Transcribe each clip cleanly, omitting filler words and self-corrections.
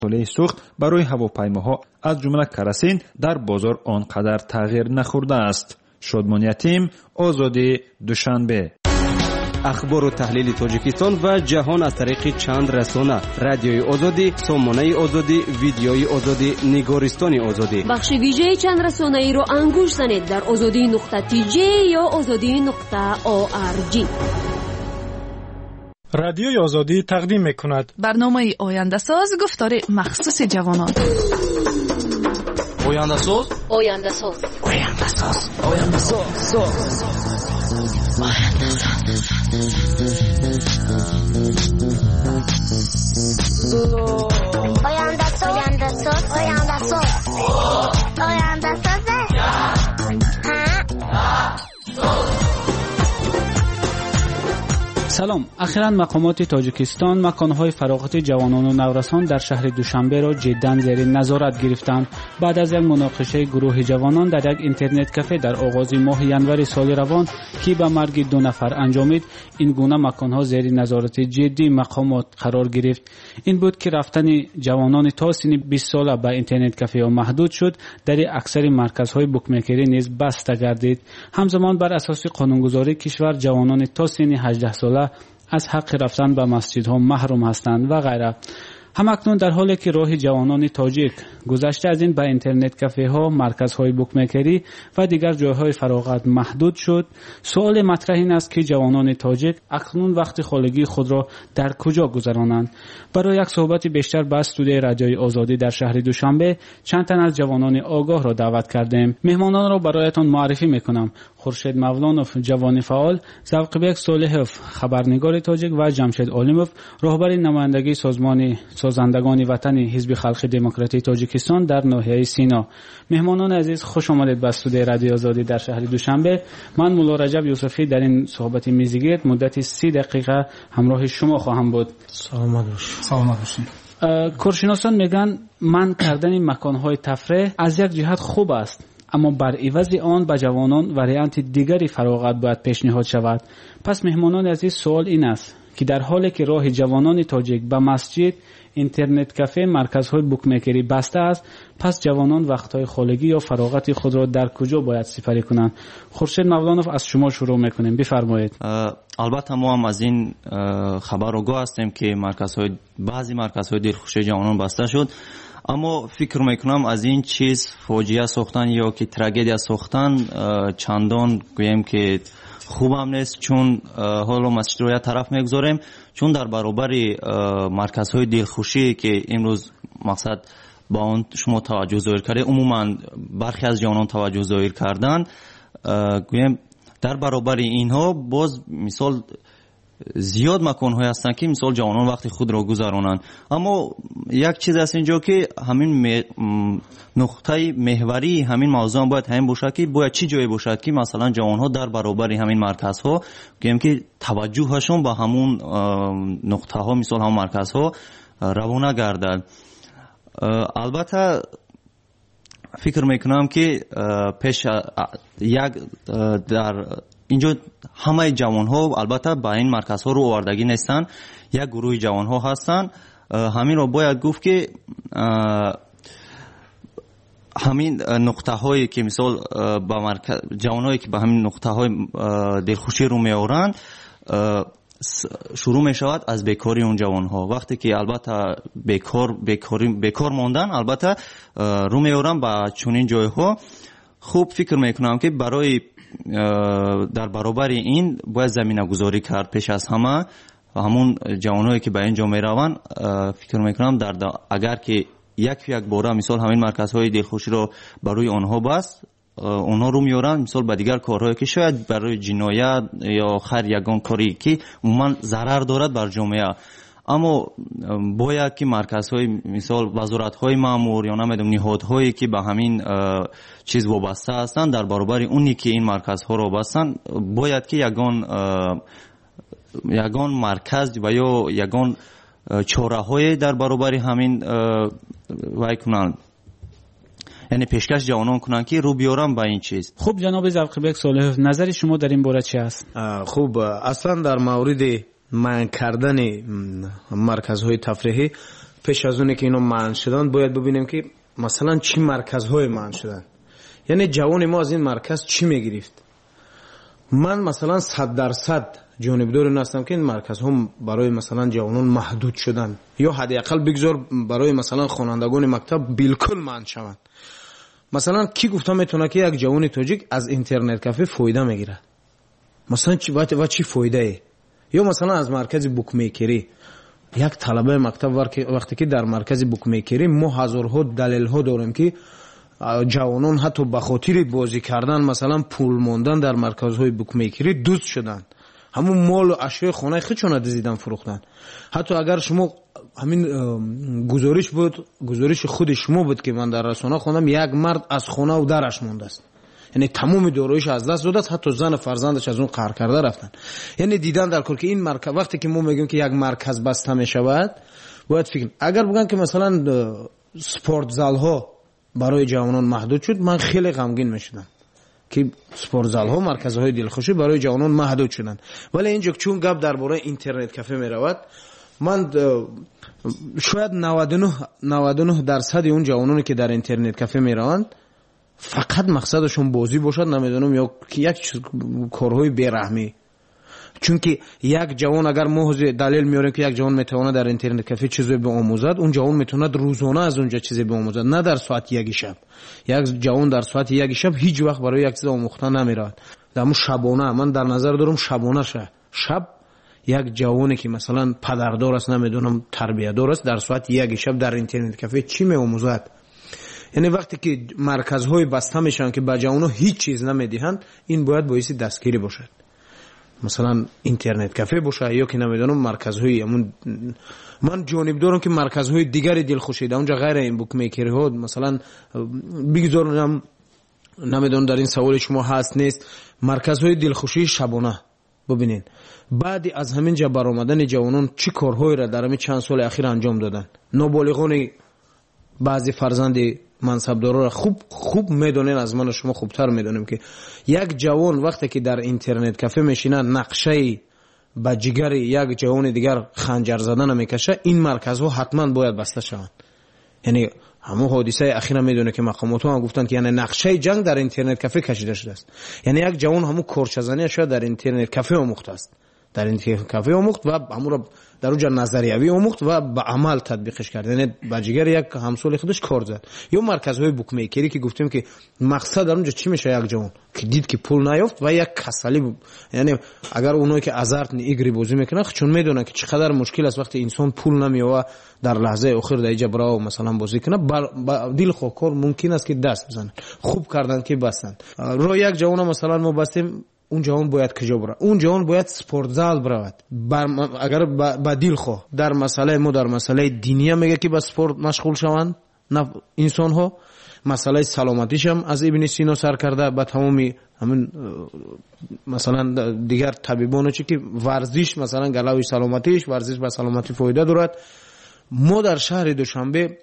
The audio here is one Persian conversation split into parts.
مسئله سوخت برای هواپیماها از جمله کراسین در بازار آنقدر تغییر نخورده است. شادمان یتیم، آزادی، دوشنبه. اخبار و تحلیل تاجیکستان و جهان از طریق چند رسانه: رادیوی آزادی، سامانه آزادی، ویدیوی آزادی، نگارستان آزادی. بخش ویژه چند رسانه ای را انگوش زنید در azadi.tj یا azadi.org. رادیوی آزادی تقدیم می‌کند برنامه آینده ساز، گفتار مخصوص جوانان. آینده ساز، آینده ساز، آینده ساز، آینده ساز. سلام. اخیراً مقامات تاجیکستان مکانهای فراغت جوانان و نورسان در شهر دوشنبه را جداً زیر نظارت گرفتند. بعد از یک مناقشه گروه جوانان در یک اینترنت کافه در آغاز ماه ینور سال روان که به مرگ 2 نفر انجامید، این گونه مکانها زیر نظارت جدی مقامات قرار گرفت. این بود که رفتن جوانان تا سن 20 ساله به اینترنت کافه ها محدود شد. در اکثر مرکزهای بوکمیکری نیز بسته گردید. همزمان بر اساس قانونگذاری کشور جوانان تا سن 18 ساله از حق رفتن به مسجدها محروم هستند و غیره. همکنون در حالی که راه جوانان تاجیک گذشته از این به اینترنت کافه ها، مرکزهای بوکمیکری و دیگر جایهای فراغت محدود شد، سوال مطرح این است که جوانان تاجیک اکنون وقت خالگی خود را در کجا گذرانند؟ برای یک صحبت بیشتر به استودیوی رادیوی آزادی در شهر دوشنبه چند تن از جوانان آگاه را دعوت کردیم. مهمانان را برایتان معرفی میکنم: خورشید مولانوف، جوان فعال، ذوقبک صالحوف، خبرنگار تاجیک، و جمشید عالموف، راهبر نمایندگی سازمان سازندگان وطن حزب خلق دموکراتی تاجیکستان در ناحیه سینا. مهمانان عزیز، خوش آمدید به استودیوی رادیو آزادی در شهر دوشنبه. من مولا رجب یوسفی در این صحبت میزگرد مدت 30 دقیقه همراه شما خواهم بود. سلام باشین. کارشناسان میگن من کردن مکانهای تفریح از یک جهت خوب است، اما بر عوض آن به جوانان وریانت دیگری فراغت باید پیشنهاد شود. پس مهمانان عزیز، سوال این است که در حالی که راه جوانان تاجیک به مسجد، اینترنت کافه، مرکزهای بوکمیکری بسته است، پس جوانان وقتهای خالگی یا فراغت خود را در کجا باید سپری کنند؟ خورشید مولانوف، از شما شروع میکنیم، بفرمایید. البته ما هم از این خبر آگاه هستیم که بعضی مرکزهای دلخوشی جوانان بسته شد، اما فکر میکنم از این چیز فاجعه ساختن یا که تراژدی ساختن چندان گویم که خوب هم نیست، چون حالا مسجد رو یک طرف میگذاریم، چون در برابر مرکزهای دلخوشی که امروز مقصد با اون شما توجه ظاهر کرده، عموما برخی از جوانان توجه ظاهر کردن، گویم در برابر اینها باز مثال زیاد مکان‌های هستن که مثال جوانان وقتی خود را گذرانند. اما یک چیز است اینجا که همین نقطه محوری همین موضوع باید همین باشه که باید چی جایی باشد که مثلا جوانها در برابر همین مرکزها گویم که توجهشون به همون نقطه ها مثال همون مرکزها روانه گردد. البته فکر میکنم که پیش یک در اینجا همه جوان ها البته به این مرکز ها رو آوردگی نیستن، یک گروه جوان ها هستن. همین رو باید گفت که همین نقطه هایی که مثال با مرکز جوان هایی که به همین نقطه های دلخوشی رو می آورند شروع می شود از بیکاری اون جوان ها. وقتی که البته بیکار ماندن البته رو می آورند به چنین جای ها. خوب فکر میکنم که برای در برابر این باید زمینه گذاری کرد پیش از همه همون جوانایی که به اینجا می روند. فکر میکنم اگر که یک باره مثال همین مرکزهای دلخوشی رو برای آنها بست، آنها رو میارن مثال به دیگر کارهایی که شاید برای جنایت یا خیر یگان کاری که عموما ضرر دارد بر جامعه، اما باید که مرکزهای مثال وزارت‌های مأمور یا نمیدونم نهادهایی که به همین چیز وابسته هستن در برابر اونی که این مرکزها رو بستن باید که یگان مرکز و یا یگان چاره‌های در برابر همین وای کنن، یعنی پیشکش جوانان کنن که رو بیارن با این چیز. خوب جناب ذوقبک صالح، نظر شما در این باره چی است؟ خوب، اصلا در مورد من کردن مرکزهای تفریحی پیش از اون که اینا منع شدن باید ببینیم که مثلا چی مرکزهای منع شدن، یعنی جوان ما از این مرکز چی میگرفت. من مثلا 100% جانبدار این هستم که این مرکزها برای مثلا جوانان محدود شدن یا حداقل بگذار برای مثلا خوانندگان مکتب بالکل منع شوند. مثلا کی گفته میتونه که یک جوان تاجیک از اینترنت کافه فایده میگیره؟ مثلا چی فایده ای؟ یا مثلا از مرکز بوک میکری یک طلبه مکتب وقتی که در مرکز بوک میکری ما هزارها دلیل ها داریم که جوانان حتی به خاطر بازی کردن مثلا پول موندن در مرکزهای بوک میکری دزد شدن، همون مال و اشیاء خانه خودشون دزدیدن فروختن. حتی اگر شما همین گزارش خود شما بود که من در رسانه خوندم یک مرد از خانه و درش مونده است، یعنی تمام داراییش از دست داده است، حتی زن فرزندش از اون قهر کرده رفتن. یعنی دیدن در کل که این مرکز وقتی که ما میگیم که یک مرکز بسته میشود باید فکر اگر بگن که مثلا سپورت زال ها برای جوانان محدود شد من خیلی غمگین میشدم که سپورت زال ها مرکزهای دلخوشی برای جوانان محدود شدن. ولی اینجا چون گپ درباره اینترنت کافه میرود من شاید 99% اون جوانانی که در اینترنت کافه میروند فقط مقصدشون بازی باشد، نمیدونم یا یک کارهای بیرحمی. چون که یک جوان اگر ما دلیل میاریم که یک جوان میتونه در اینترنت کافه چیزی بیاموزد، اون جوان میتونه روزانه از اونجا چیزی بیاموزد، نه در ساعت یک شب. یک جوان در ساعت یک شب هیچ وقت برای یک چیز آموختن نمیرود. در شبانه من در نظر دارم شبانه شب یک جوانی که مثلا پدردار است، نمیدونم تربیت‌دار است، در ساعت یک شب در اینترنت کافه چی میآموزد؟ یعنی وقتی که مرکزهای بسته میشن که به جوانها هیچ چیز نمیدهند، این باید باعث دستگیری باشد. مثلا اینترنت کافه باشه یا که نمیدونم مرکزهای من جانب دارم که مرکزهای دیگری دلخوشی ده اونجا غیر این بوک میکری ها مثلا بگذارم نمیدونم در این سوال شما هست نیست، مرکزهای دلخوشی شبانه ببینین بعد از همین جا برآمدن جوانان چی کارهایی را در همین چند سال اخیر انجام دادن. نابالغان بعضی فرزند منصبدارا را خوب میدونین، از من و شما خوبتر میدونیم که یک جوان وقتی که در اینترنت کافه میشینه نقشه به جگر یک جوان دیگر خنجر زدن میکشه، این مرکزها حتما باید بسته شوند. یعنی همون حادثه اخیرا میدونه که مقامات هم گفتن که یعنی نقشه جنگ در اینترنت کافه کشیده شده است. یعنی یک جوان همون کورچزنی شده در اینترنت کافه آموخته است، در اینترنت کافه آموخت و همون را در اونجا نظریوی آموخت و به عمل تطبیقش کرد، یعنی با جگر یک همسال خودش کار زد. یا مرکزهای بوک میکری که گفتیم که مقصد در اونجا چی میشه، یک جوان که دید که پول نیافت و یک کسلی یعنی اگر اونایی که ازارت ایگری بازی میکنن چون میدونن که چقدر مشکل است وقتی انسان پول نمیاره در لحظه آخر در اینجا برای مثلا بازی کنه، دل خوکار ممکن است که دست بزنن. خوب کردن که بستن. رو یک جوان مثلا ما بستیم، اون جوان باید کجا بره؟ اون جوان باید سپورت زال برود. اگر با دل خو در مسئله دینی میگه که با سپورت مشغول شوند نه انسان ها، مسئله سلامتیش هم از ابن سینا سر کرده، با تمامی همین مثلا دیگر طبیبان چی که ورزش مثلا گلوی سلامتیش، ورزش با سلامتی فایده دارد. ما در شهر دوشنبه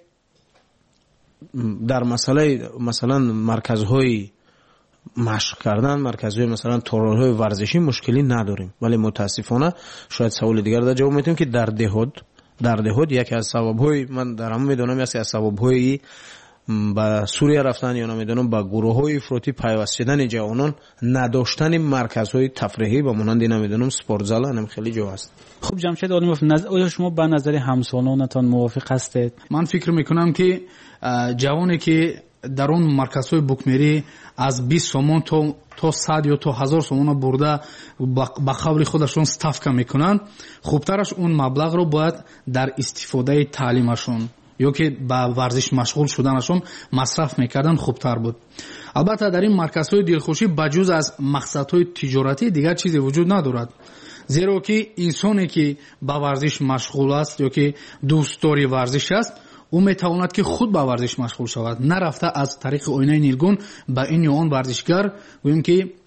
در مسئله مثلا مرکزهای مشق کردن، مرکزهای مثلا تورهای ورزشی مشکلی نداریم، ولی متاسفانه شاید سوال دیگر در جواب میتونیم که در دهود یکی از سبب‌های من در هم میدونم یکی از سبب‌های با سوریه رفتن یا نمیدونم با گروه‌های افراطی پیوست شدن جوانان نداشتن مرکزهای تفریحی و مانند نمیدونم سپورت زال هم خیلی جو است. خب جمشید عالموف، آیا شما با نظر همسالانتان موافق هستید؟ من فکر میکنم که جوانی که در اون مرکزهای بوکمری از 20 سومون تا 100 یا تا 1000 سومون برده با خبر خودشون ستافکا میکنن، خوبترش اون مبلغ رو باید در استفاده تعلیمشون یا که با ورزش مشغول شدنشون مصرف میکردن خوبتر بود. البته در این مرکزهای دلخوشی بجز از مقصدهای تجارتی دیگر چیزی وجود ندارد، زیرا که انسانی که با ورزش مشغول است یا که دوستدار ورزش است او میتواند که خود با ورزش مشغول شود، نرفته از طریق آینه نیلگون با این یا آن ورزشگر گوییم که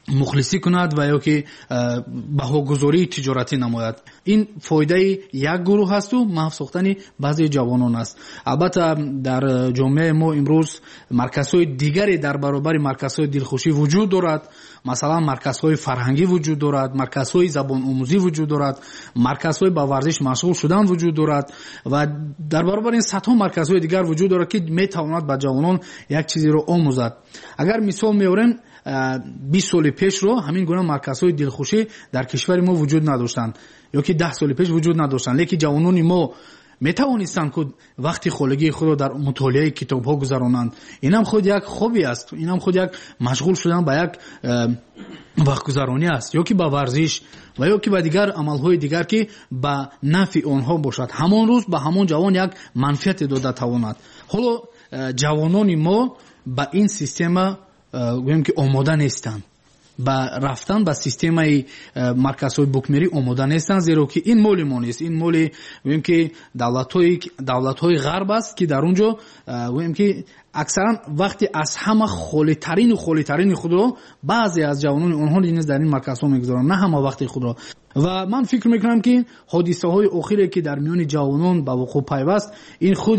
مخلصی کند و یا که بهاگذاری تجارتی نماید. این فایده یک گروه هست و محو ساختن بعضی جوانان است. البته در جامعه ما امروز مرکزهای دیگری در برابر مرکزهای دلخوشی وجود دارد. مثلا مرکزهای فرهنگی وجود دارد، مرکزهای زبان آموزی وجود دارد، مرکزهای با ورزش مشغول شدن وجود دارد و در برابر این صدها مرکزهای دیگر وجود دارد که میتواند به جوانان یک چیزی رو آموزد. اگر مثال میاریم 20 سال پیش رو همین گونه مرکزهای دلخوشی در کشور ما وجود نداشتند یا که 10 سال پیش وجود نداشتند، لیکن جوانان ما میتوانستند که وقتی خودگی خود را در مطالعه کتاب ها گذرانند. اینم خود یک خوبی است، اینم خود یک مشغول شدن به یک وقت گذرانی است، یا که با ورزش و یا که با دیگر عملهای دیگر که به نفع آنها باشد. همان روز به همان جوان یک منفعت داده تواند. حالا جوانان ما با این سیستم گویم که آماده نیستند، با رفتن به سیستم مرکزهای بوکمری آماده نیستند، زیرا که این مال ما نیست. این مال گویم که دولت‌های غرب است که در اونجا گویم که اکثرا وقتی از همه خالی‌ترین خود را بعضی از جوانان آنها نیز در این مرکزها میگذارند، نه همه وقتی خود را. و من فکر میکنم که حادثه های اخیری که در میان جوانان به وقوع پیوست، این خود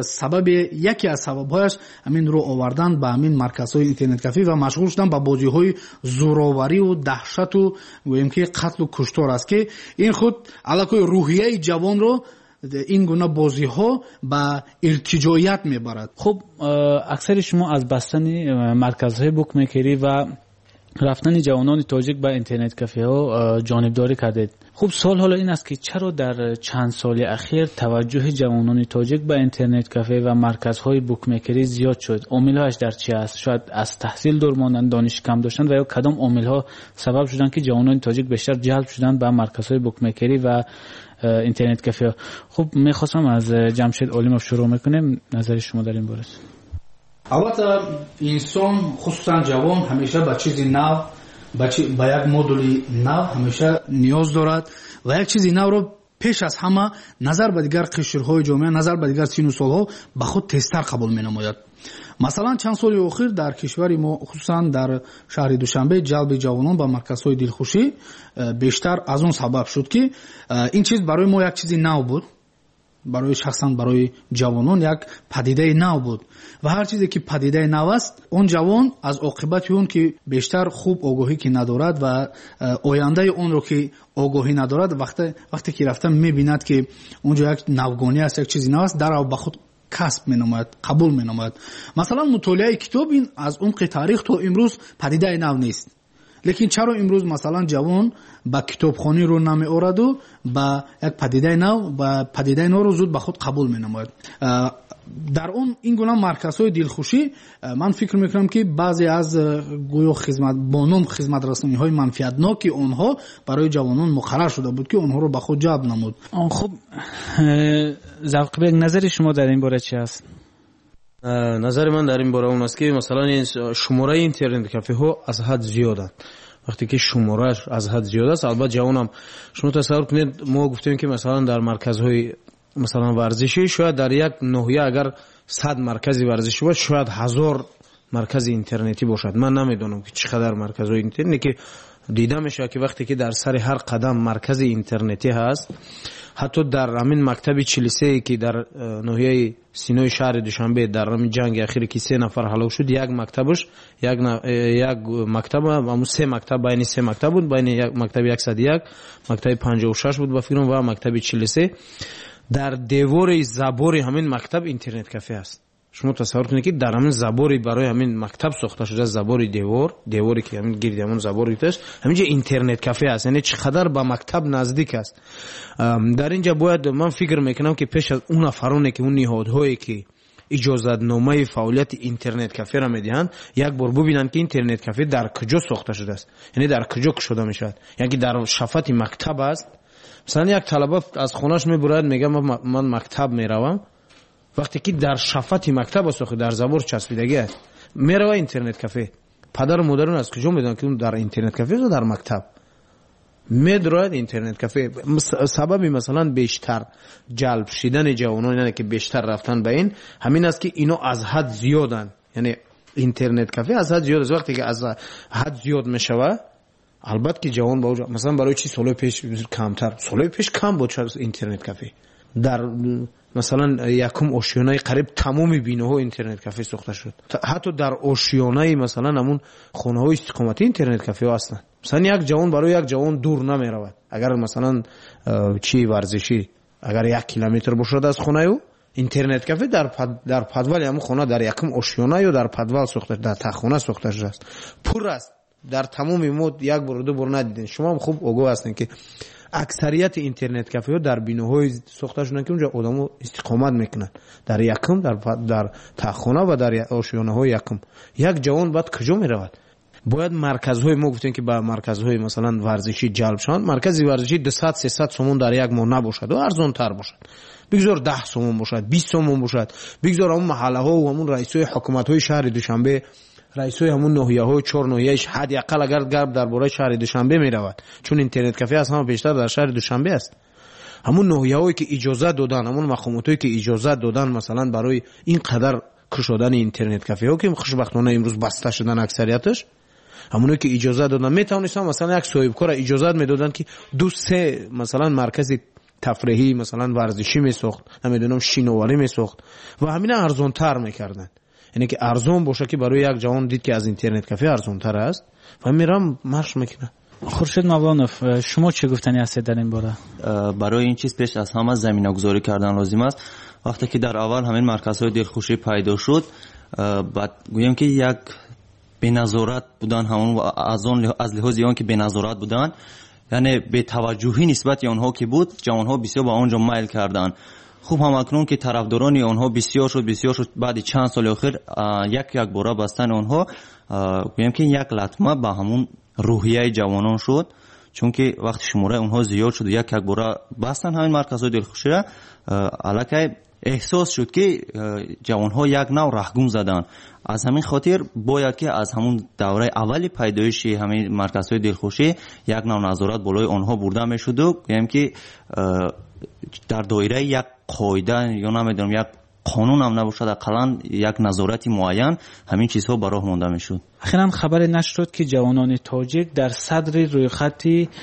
یکی از سببهایش همین رو آوردن به همین مرکزهای اینترنت کافی و مشغول شدن به بازی های زوراوری و دهشت و گویم که قتل و کشتار است که این خود علاقه روحیه جوان رو این گونه بازی ها به ارتجاعیت میبرد. خب اکثر شما از بستن مرکزهای بوکمکری و رفتن جوانان تاجیک به اینترنت کافه ها جانبداری کردید. خب سوال حالا این است که چرا در چند سال اخیر توجه جوانان تاجیک به اینترنت کافه و مرکزهای بوکمکری زیاد شد؟ عامل‌هاش در چی است؟ شاید از تحصیل دور ماندن، دانش کم داشتن و یا کدام عامل‌ها سبب شدن که جوانان تاجیک بیشتر جلب شدن به مرکزهای بوکمکری و اینترنت کافه ها؟ خب میخواستم از جمشید علیمov شروع میکنیم، نظر شما در این باره. البته انسان خصوصا جوان همیشه به چیزی نو، به یک مدلی نو همیشه نیاز دارد و یک چیزی نو رو پیش از همه نظر به دیگر قشرهای جامعه، نظر به دیگر سن و سالها به خود تیزتر قبول می نماید. مثلا چند سال اخیر در کشور ما خصوصا در شهر دوشنبه جلب جوانان به مرکزهای دلخوشی بیشتر از اون سبب شد که این چیز برای ما یک چیزی نو بود، برای شخصا برای جوانان یک پدیده نو بود و هر چیزی که پدیده نو است، اون جوان از عاقبت اون که بیشتر خوب آگاهی که ندارد و آینده اون رو که آگاهی ندارد، وقتی که رفته میبیند که اونجا یک نوگانی است، یک چیزی نو است، در به خود کسب مینامد، قبول مینامد. مثلا مطالعه کتاب این از عمق تاریخ تا امروز پدیده نو نیست، لیکن چرا امروز مثلا جوان با کتابخوانی رو نمی آورد و با یک پدیده نو رو زود به خود قبول می نماید؟ در اون این گونه مرکزهای دلخوشی من فکر میکنم که بعضی از گویا خدمت رسانی های منفعتناکی آنها برای جوانان مقرر شده بود که آنها رو به خود جلب نمود. خب ذوق بیگ، نظر شما در این باره چی است؟ نظر من در این باره اون است که مثلا این شماره اینترنت کافه ها از حد زیادند. وقتی که شماره از حد زیاد است، البته جوانم شما تصور کنید ما گفتیم که مثلا در مرکزهای مثلا ورزشی شاید در یک ناحیه اگر 100 مرکز ورزشی باشه شاید 1000 مرکز اینترنتی باشد. من نمیدونم که چقدر مرکزهای اینترنتی که دیده میشه که وقتی که در سر هر قدم مرکز اینترنتی هست، حتی در همین مکتب 43 که در ناحیه سینوی شهر دوشنبه در همین جنگ اخیری که 3 نفر هلاک شد، یک مکتبش یک مکتب همون 3 مکتب بین 3 مکتب بود، بین یک مکتب 101 مکتب 56 بود بفکرم و مکتب 43 در دیوار زبور همین مکتب اینترنت کافه است. شما تصور کنید که در همین زبوری برای همین مکتب ساخته شده، زبور دیواری که همین گرد همون زبوری داشت، همینجا اینترنت کافه است. یعنی چقدر به مکتب نزدیک است. در اینجا باید من فکر میکنم که پیش از اون افرانی که اون نهادهایی که اجازت نامه فعالیت اینترنت کافه را میدهند، یک بار ببینن که اینترنت کافه در کجا ساخته شده است، یعنی در کجا شده میشد. یعنی در شفت مکتب است. مثلا یک طلبه از خونش میبرد میگه من مکتب میروم، وقتی که در شفت مکتب است در زبور چسبیدگی است، میره اینترنت کافه. پدر و مادرون از کجا میدونن که اون در اینترنت کافه است در مکتب؟ میدرد اینترنت کافه. سببی مثلا بیشتر جلب شدن جوانان، یعنی که بیشتر رفتن به این همین است که اینا از حد زیادن. یعنی اینترنت کافه از حد زیاد است. وقتی که از حد زیاد میشوه البته که جوان با مثلا برای چی سال پیش کمتر، سال پیش کم بود اینترنت کافه. در مثلا یکم آشیانه قریب تمام بینه‌ها اینترنت کافه ساخته شد. حتی در آشیانه مثلا همون خانه‌های استقامتی اینترنت کافه هستند. مثلا یک جوان برای یک جوان دور نمیرود. اگر مثلا چی ورزشی اگر 1 کیلومتر باشد از خانه او، اینترنت کافه در پدوال همون خانه در یکم آشیانه یا در پدوال ساخته، در تخونه ساخته شده است. پر است. در تمام مود یک بار دو بار ندیدین. شما هم خوب آگاه هستین که اکثریت اینترنت کافه ها در بینه‌های ساخته شدن که اونجا آدم‌ها استقامت میکنن، در یکم در تخونه و در آشیانه‌های یکم. یک جوان بعد کجا میرود؟ باید مرکزهای ما گفتیم که با مرکزهای مثلا ورزشی جلب شوند. مرکز ورزشی 200 300 سومون در یک ماه نباشد و ارزان تر باشد. بگذار 10 سومون باشد، 20 سومون باشد. بگذار همون محله ها و همون رئیسای حکومت های شهر دوشنبه، رئیسای همون ناحیه های 4 ناحیه‌اش حداقل اگر گرب درباره شهر دوشنبه میرود، چون اینترنت کافه از همه بیشتر در شهر دوشنبه است. همون ناحیه‌هایی که اجازه دادن، همون مقاماتی که اجازه دادن مثلا برای این قدر کشودن اینترنت کافه ها که خوشبختانه امروز بسته شدن اکثریتش، همونایی که اجازه دادن میتونستن مثلا یک صاحبکار اجازه میدادن که 2-3 مثلا مرکز تفریحی مثلا ورزشی میساخت، نمیدونم شینواری میساخت و همین ارزان تر میکردن. یعنی که ارزان باشه که برای یک جوان دید که از اینترنت کافه ارزان تر است و میرم مارش میکنه. خورشید مولانوف، شما چه گفتنی هستید در این باره؟ برای این چیز پیش از همه زمینه گذاری کردن لازم است. وقتی که در اول همین مرکزهای دلخوشی پیدا شد، بعد گویم که یک بی‌نظارت بودن، همون از لحاظ اون که بی‌نظارت بودن، یعنی به توجهی نسبت آنها که بود، جوانها بسیار با آنجا میل کردن. خوب هم اکنون که طرفداران آنها بسیار شد، بعد چند سال اخیر یک باره بستن آنها گویم که یک لطمه به همون روحیه جوانان شد، چون که وقتی شماره اونها زیاد شد و یک باره بستن همین مرکزهای دلخوشی را، الکی احساس شد که جوانها یک نوع رهگم زدن. از همین خاطر باید که از همون دوره اولی پیدایش همین مرکزهای دلخوشی یک نوع نظارت بالای آنها برده میشد و یعنی که در دایره یک قاعده یا نمیدونم یک قانون هم نباشد، اقلا یک نظارتی معین همین چیزها براه مانده میشد. اخیراً خبر نشر شد که جوانان تاجیک در صدر روی خط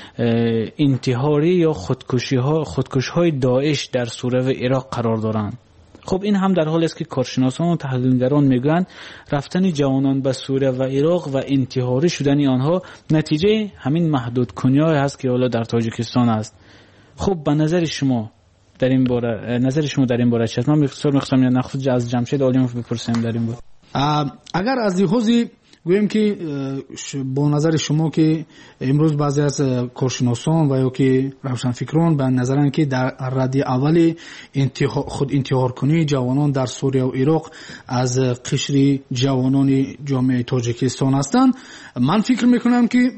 انتحاری یا خودکشی‌های داعش در سوریه و عراق قرار دارند. خب این هم در حالی است که کارشناسان و تحلیلگران میگویند رفتن جوانان به سوریه و عراق و انتحاری شدن آنها نتیجه همین محدود کنی‌های است که حالا در تاجیکستان است. خب به نظر شما در این باره چه است؟ من می‌خواستم نخود از جمشید عالیموف بپرسیم در این باره. اگر از لحاظی گویم که با نظر شما که امروز بعضی از کارشناسان و یا که روشنفکران به نظرن که در رده اول خود انتحار کنی جوانان در سوریه و عراق از قشر جوانان جامعه تاجیکستان هستند، من فکر میکنم که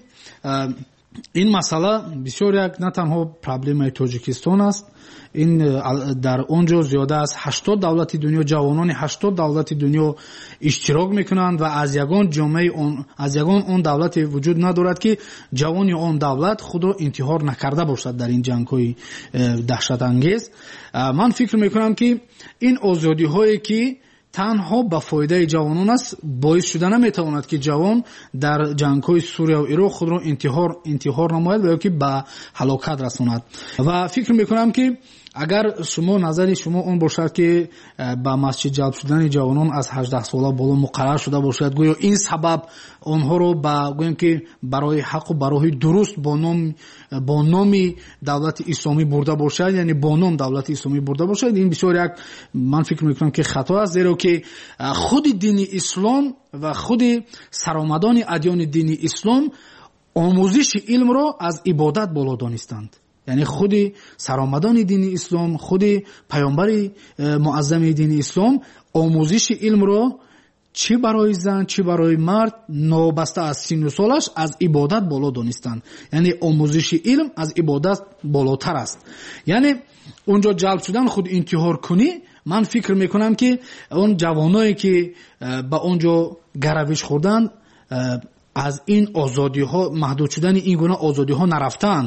این مسئله بسیار یک نه تنها پرابلم تاجیکستان است، این در اونجا زیاده از 80 دولت دنیا، جوانان 80 دولت دنیا اشتراک میکنند و از یگان جامعه از یگان اون دولت وجود ندارد که جوانی اون دولت خود را انتحار نکرده باشد در این جنگ‌های دهشت انگیز. من فکر میکنم که این آزادی هایی که تنها به فایده جوانان است باعث شده نمیتواند که جوان در جنگ‌های سوریه و عراق خود را انتحار نماید و یا که به هلاکت رساند. و فکر میکنم که اگر نظر شما اون باشد که به مسجد جلب شدن جوانان از 18 ساله بالا مقرر شده باشد، گویا این سبب آنها رو گویم که برای حق و برای درست با نام دولت اسلامی برده باشد، یعنی با نام دولت اسلامی برده باشد، این بسیار یک من فکر میکنم که خطا است، زیرا که خود دین اسلام و خود سرآمدان ادیان دین اسلام آموزش علم را از عبادت بالا دانستند. یعنی خود سرآمدان دین اسلام، خود پیامبر معظم دین اسلام آموزش علم را چه برای زن چه برای مرد نابسته از سن و سالش از عبادت بالا دانستند. یعنی آموزش علم از عبادت بالاتر است. یعنی اونجا جلب شدن خود انتحار کنی، من فکر میکنم که اون جوانایی که به اونجا گروش خوردن از این آزادی ها محدود شدن این گونه آزادی ها نرفتند،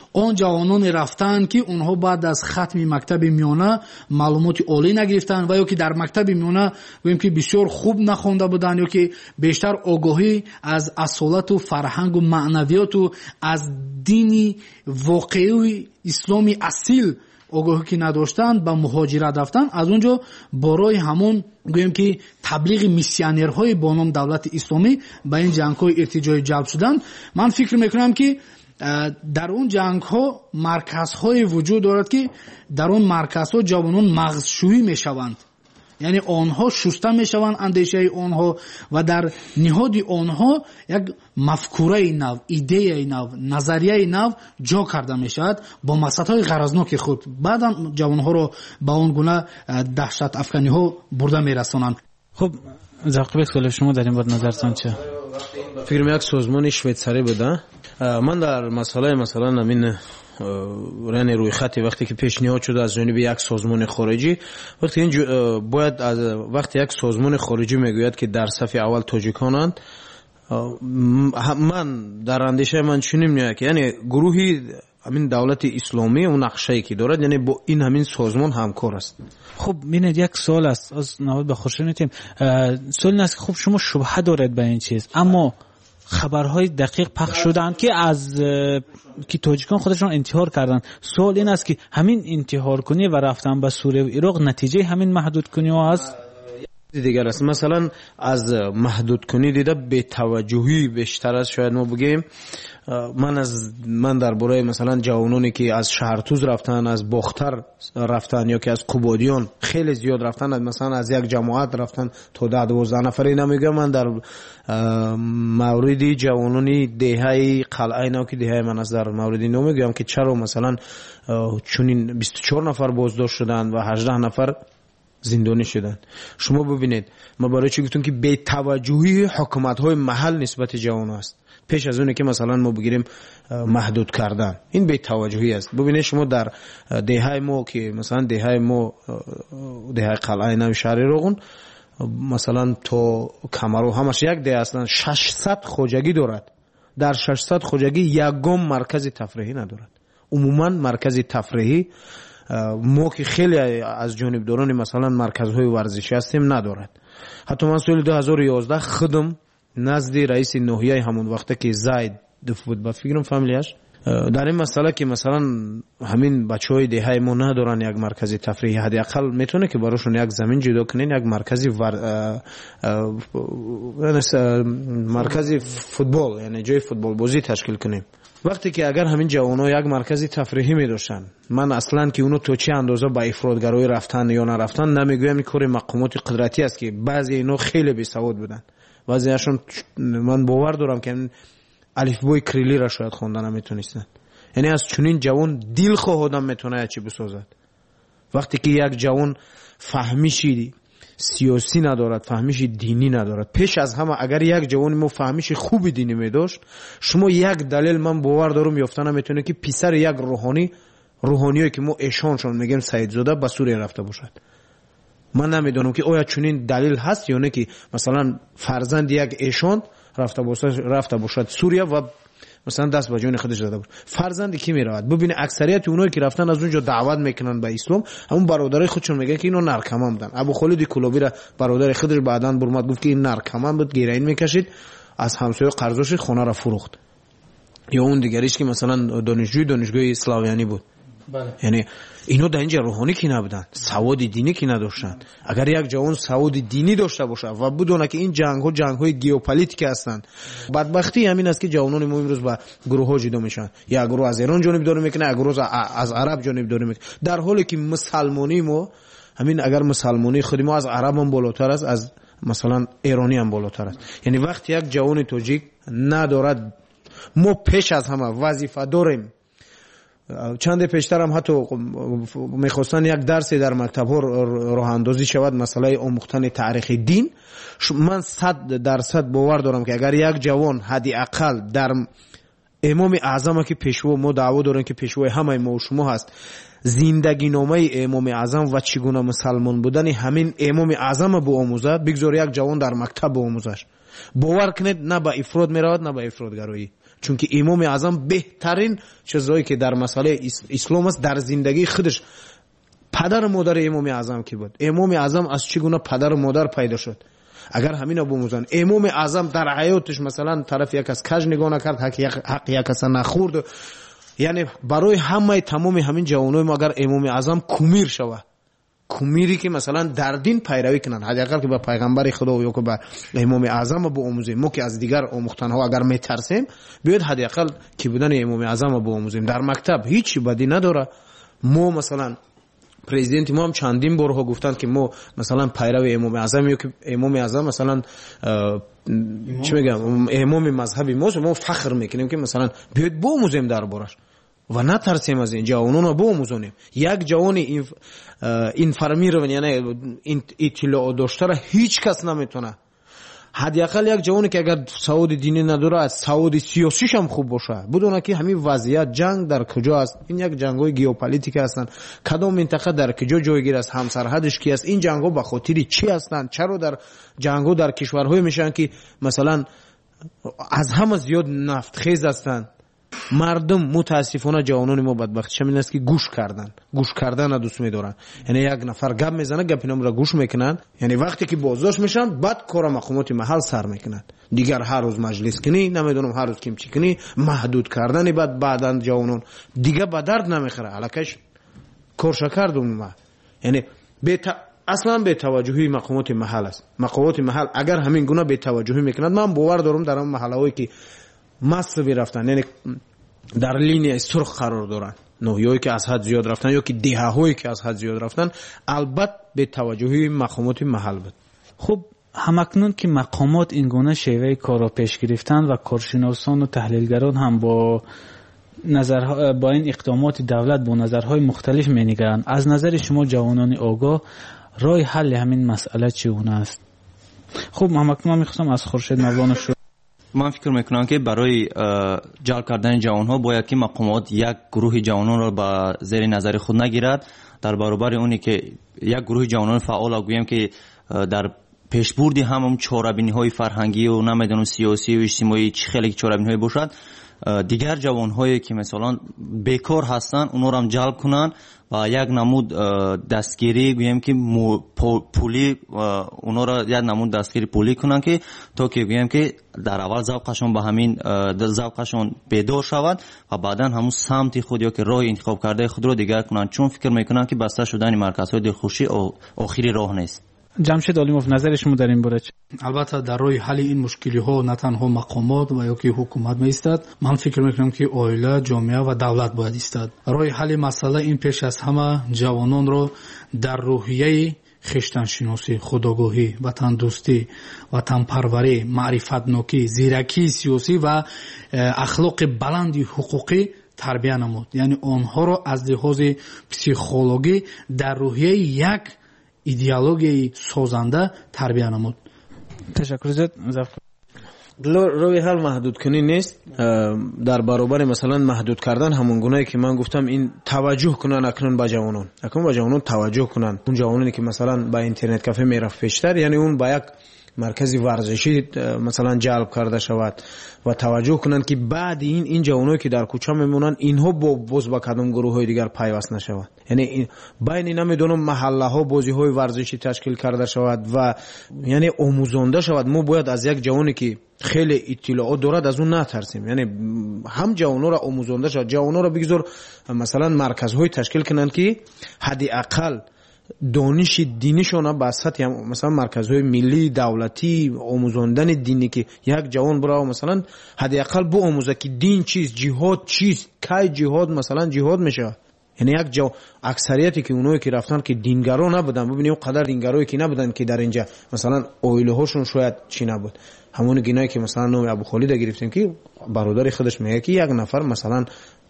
اون جوانان رفتن که اونها بعد از ختم مکتب میانه معلومات عالی نگرفتن و یا که در مکتب میانه گوییم که بسیار خوب نخونده بودن یا که بیشتر آگاهی از اصالت و فرهنگ و معنویات و از دینی واقعی اسلامی اصیل آگاهی که نداشتن به مهاجرت رفتن. از اونجا برای همون گوییم که تبلیغ میسیونرهای با نام دولت اسلامی به این جنگ‌های ارتجاعی جلب شدن. من فکر میکنم که در اون جنگ‌ها مرکزهای وجود دارد که در اون مرکزها جوانان مغزشویی میشوند، یعنی آنها شسته میشوند اندیشه آنها و در نهاد آنها یک مفکوره نو، ایده نو، نظریه نو جا کرده میشود با مقصدهای غرضناک خود. بعدا جوانها رو با اون گونه دهشت افکنی ها برده میرسانند. خب زاقیب سوال شما در این باره نظرتان چه؟ فکر یک سازمان شویتساری بوده. من در مسئله مثلا همین رن روی خطی وقتی که پیشنهاد شده از جانب یک سازمان خارجی، وقتی این باید از وقتی یک سازمان خارجی میگوید که در صف اول تاجیکانند، من در اندیشه من چنین میاد که یعنی گروهی همین دولت اسلامی اون نقشه‌ای که دارد یعنی با این همین سازمان همکار است. خب ببینید یک سوال است از نهاد به خورشید تیم. سوال این است که خب شما شبهه دارید به این چیز، اما خبرهای دقیق پخش شدند که از که تاجیکان خودشون انتحار کردند. سوال این است که همین انتحار کنی و رفتن به سوریه و عراق نتیجه همین محدود کنی هست؟ دیگر است. مثلا از محدود کنی دیده به توجهی بیشتر است. شاید ما بگیم من درباره مثلا جوانانی که از شهرتوز رفتن، از باختر رفتن یا که از کوبادیان خیلی زیاد رفتن، مثلا از یک جماعت رفتن تا 12 نفری نمیگم. من در موردی جوانانی دهه قلعه اینا که دهه من از در موردی نمیگم که چرا مثلا چونین 24 نفر بازداشت شدن و 18 نفر زندانی شدن. شما ببینید ما برای چی گفتم که بی توجهی حکومت‌های محل نسبت جوان است. پیش از اونه که مثلا ما بگیریم محدود کردن، این بی توجهی است. ببینید شما در دهه ما که مثلا دهه قلعه نو شهر روغون مثلا تو کمرو همش یک ده اصلا 600 خوجگی دارد. در 600 خوجگی یکم مرکز تفریحی ندارد. عموما مرکز تفریحی ما که خیلی از جانبداران مثلا مرکزهای ورزشی هستیم ندارد. حتی من سال 2011 خودم نزد رئیس ناحیه همون وقته که زاید بود با فکرم فامیلیش در این مسئله که مثلا همین بچهای دهه ما ندارن یک مرکز تفریحی، حداقل میتونه که براشون یک زمین جدا کنین، یک مرکز فوتبال یعنی جای فوتبال بازی تشکیل کنیم. وقتی که اگر همین جوان‌ها یک مرکز تفریحی می‌داشتن، من اصلا که اونو تو چه اندازه با افرادگرایی رفتن یا نرفتن نمیگویم، این کار مقامات قدرتی است که بعضی اینا خیلی بی‌سواد بودن، بعضیاشون من باور دارم که الفبای کریلی را شاید خوندن نمیتونستن. یعنی از چنین جوان دل خواه آدم میتونه چی بسازد. وقتی که یک جوان فهمیشی سیاسی ندارد، فهمیش دینی ندارد، پیش از همه اگر یک جوان ما فهمیش خوب دینی میداشت، شما یک دلیل من باور دارم یافتن نمیتونه که پسر یک روحانیایی که ما ایشانشون میگیم سید زاده به سوریه رفته باشد. من نمیدونم که آیا چنین دلیل هست یا نه که مثلا فرزند یک ایشان رفته باشد سوریه و مثلا دست به جون خودش زده بود. فرزند کی میرود؟ ببین اکثریت اونایی که رفتن از اونجا دعوت میکنن به اسلام، همون برادرای خودشون میگن که اینو نارکمان بودن. ابو خالد کلابی را برادر خودش بعداً برمد گفت که این نارکمان بود، گیرین میکشید، از همسایه قرضش خونه را فروخت. یا اون دیگریش که مثلا دانشگاه اسلامیانی بود. بله. یعنی اینو در اینجا روحانی کی نبودن، سواد دینی کی نداشتن. اگر یک جوان سواد دینی داشته باشه و بدونه که این جنگ‌های ژئوپلیتیک هستند، بدبختی همین است که جوانان ما امروز با گروه‌ها جدا میشن. یا گروه از ایران جانبداری میکنه، یا گروه از عرب جانبداری میکنه، در حالی که مسلمانی ما همین اگر مسلمانی خود ما از عرب هم بالاتر است، از مثلا ایرانی هم بالاتر است. یعنی وقتی یک جوان تاجیک ندارد، ما پیش از همه وظیفه داریم. چند پیشتر هم حتی میخواستن یک درسی در مکتب ها راه اندازی شود، مسئله آموختن تاریخ دین. من 100% باور دارم که اگر یک جوان حداقل در امام اعظم که پیشوا ما دعوا داریم که پیشوای همه ما و شما هست، زندگی نامه امام اعظم و چگونه مسلمان بودن همین امام اعظم به آموزد، بگذار یک جوان در مکتب به آموزش. باور کنید نه به افراد میرود نه به افرادگرایی. چون که امام اعظم بهترین چیزایی که در مسئله اسلام است در زندگی خودش. پدر و مادر امام اعظم کی بود؟ امام اعظم از چگونه پدر و مادر پیدا شد؟ اگر همین ابو موزن امام اعظم در حیاتش مثلا طرف یک از کج نگاه نکرد، حق یک کس نخورد، یعنی برای همه تمام همین جوانای ما اگر امام اعظم کومیر شود، کومیری که مثلا در دین پیروی کنن، حداقل که به پیغمبر خدا یا که به امام اعظم با آموزیم، ما که از دیگر آموختن ها اگر میترسیم بیاید حداقل که بودن امام اعظم با آموزیم. در مکتب هیچ بدی نداره. ما مثلا پرزیدنت ما هم چندین بارها گفتند که ما مثلا پیرو امام اعظم یا که امام اعظم مثلا چی میگم امام مذهبی ما فخر میکنیم که مثلا بیاید با آموزیم دربارش و نترسیم از این جوانان با آموزونیم. یک جوان این فرمی رو یعنی اطلاع داشته را هیچ کس نمیتونه. حداقل یک جوانی که اگر سواد دینی نداره از سواد سیاسیش هم خوب باشه بدونه که همین وضعیت جنگ در کجا است. این یک جنگ‌های ژئوپلیتیک هستن، کدام منطقه در کجا جایگیر است، همسرحدش کی است، این جنگ‌ها به خاطر چی هستند، چرا در جنگ‌ها در کشورهای میشن که مثلا از همه زیاد نفت خیز هستند. مردم متاسفانه جوانان ما بدبخت چمین است که گوش کردن دوست می‌دارن. یعنی یک نفر گپ میزنه گپ اینا را گوش میکنن، یعنی وقتی که بازداشت میشن بعد کار مقامات محل سر میکنن. دیگر هر روز مجلس کنی، نمیدونم هر روز کیم چی کنی، محدود کردن بعدن جوانان دیگه به درد نمیخوره. الکش کارش کردم ما، یعنی اصلا به توجهی مقامات محل است. مقامات محل اگر همین گونه به توجهی میکنند، من باور دارم در اون محله‌ای که مصرفی رفتن یعنی در لینی سرخ قرار دارن، نوعی که از حد زیاد رفتن یا که دهه‌هایی که از حد زیاد رفتن، البته به توجهی مقامات محل بود. خب همکنون که مقامات این گونه شیوه کار را پیش گرفتن و کارشناسان و تحلیلگران هم با این اقدامات دولت با نظرهای مختلف می‌نگرند، از نظر شما جوانان آگاه راه حل همین مسئله چگونه است؟ خب همکنون می‌خواستم از خورشید مولانا شروع. من فکر میکنم که برای جلب کردن جوانها باید که مقامات یک گروه جوانان را به زیر نظر خود نگیرد، در برابر اونی که یک گروه جوانان فعال گویم که در پیشبردی همون چاره‌بینی‌های فرهنگی و نمیدونم سیاسی و اجتماعی چه خیلی چاره‌بینی‌های باشد، دیگر جوانهایی که مثلا بیکار هستن اونا را هم جلب کنن و یک نمود دستگیری گویم که پولی اونا را یک نمود دستگیری پولی کنن که تا که گویم که در اول ذوقشون به همین ذوقشون بیدار شود و بعدا همون سمت خود یا که راه انتخاب کرده خود رو دیگر کنن، چون فکر میکنن که بسته شدن مرکزهای دلخوشی آخری راه نیست. جمشید علیموف نظر شما در این باره چه؟ البته در راه حل این مشکلی ها نه تنها مقامات و یا که حکومت میستد، من فکر میکنم که عائله، جامعه و دولت باید ایستاد. راه حل مسئله این پیش از همه جوانان رو در روحیه خویشتن شناسی، خودآگاهی، وطن دوستی، وطن پروری، معرفت نوکی، زیرکی سیاسی و اخلاق بلند حقوقی تربیت نمود. یعنی آنها رو از لحاظ پسیخولوژی در روحیه یک ایدئولوژی سازنده تربیت نمود. تشکر زد. روی حل محدود کنی نیست، در برابر مثلا محدود کردن همون گونه‌ای که من گفتم این توجه کنن اکنون به جوانان توجه کنن. اون جوانانی که مثلا با اینترنت کافه میرفت پیشتر، یعنی اون با یک مرکزی ورزشی مثلا جلب کرده شود و توجه کنن که بعد این جوانایی که در کوچه میمونن اینها باز با کدام گروه‌های دیگر پیوست نشود. یعنی بین نمیدونم محله ها بازی های ورزشی تشکیل کرده شود و یعنی آموزنده شود. ما باید از یک جوانی که خیلی اطلاعات دارد از اون نترسیم، یعنی هم جوانا را آموزنده شود، جوانا را بگذار مثلا مرکزهای تشکیل کنن که حداقل دانش دینیشون به سطح مثلا مرکزهای ملی دولتی آموزاندن دینی که یک جوان برای مثلا حداقل با آموزه که دین چیست، جهاد چیست، کی جهاد مثلا جهاد میشه. یعنی یک اکثریتی که اونایی که رفتن که دینگرا نبودن، ببینید قدر دینگرایی که نبودن که در اینجا مثلا اویله هاشون شاید چی نبود. همون گینایی که مثلا نام ابو خالد گرفتیم که برادر خودش میگه که یک نفر مثلا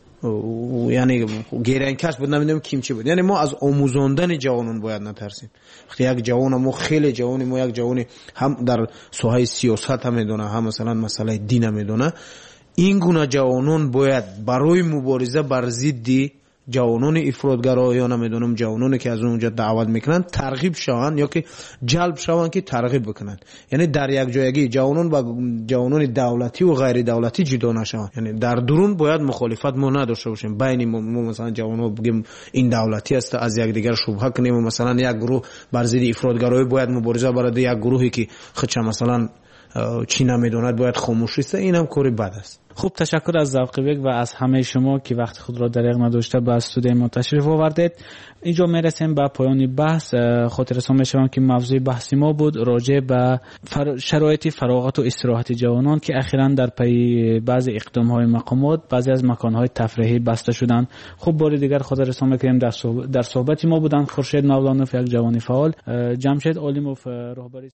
یعنی گیرانکش بود، نمیدونم کیم چی بود. یعنی ما از آموزاندن جوانان باید نترسیم. وقتی یک جوان ما خیلی جوانی، ما یک جوانی هم در ساحه سیاست هم میدونه، هم مثلا مسئله دین هم میدونه، این گونه جوانان باید برای مبارزه بر ضد جوانان افراطگرا یا نمیدونم جوانانی که از اونجا دعوت میکنن ترغیب شوند یا که جلب شوند که ترغیب بکنن. یعنی در یک جایگی جوانان با جوانان دولتی و غیر دولتی جدا نشوند. یعنی در درون باید مخالفت ما نداشته باشیم. بین ما مثلا جوانان بگیم این دولتی است از یک دیگر شبهه کنیم و مثلا یک گروه بر ضد افراطگرایی باید مبارزه برای یک گروهی که خودش مثلا چی نمیدوند باید خاموش است. این هم کاری بد است. خوب، تشکر از ذوق بک و از همه شما که وقت خود را دریغ نداشته به استودیو ما تشریف آوردید. اینجا میرسیم به پایان بحث. خاطرتان میشوم که موضوع بحث ما بود راجع به شرایط فراغت و استراحت جوانان که اخیراً در پی بعضی اقدام‌های مقامات بعضی از مکان‌های تفریحی بسته شدند. خب بار دیگر خاطرتان میکنیم در صحبت ما بودن خورشید مولانوف، یک جوان فعال، جمشید علیموف، راهبر